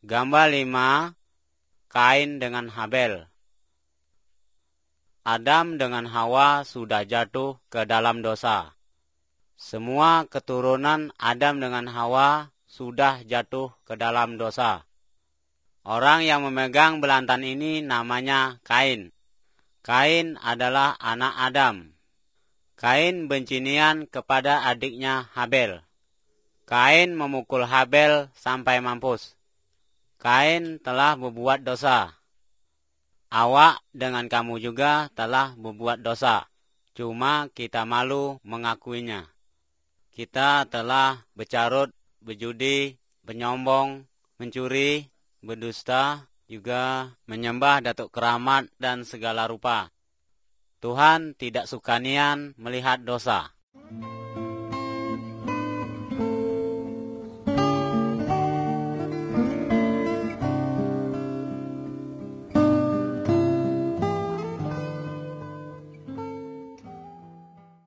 Gambar 5, Kain dengan Habel. Adam dengan Hawa sudah jatuh ke dalam dosa. Semua keturunan Adam dengan Hawa sudah jatuh ke dalam dosa. Orang yang memegang belantan ini namanya Kain. Kain adalah anak Adam. Kain bencinian kepada adiknya Habel. Kain memukul Habel sampai mampus. Kain telah berbuat dosa. Awak dengan kamu juga telah berbuat dosa. Cuma kita malu mengakuinya. Kita telah bercarut, berjudi, menyombong, mencuri, berdusta, juga menyembah datuk keramat dan segala rupa. Tuhan tidak suka nian melihat dosa.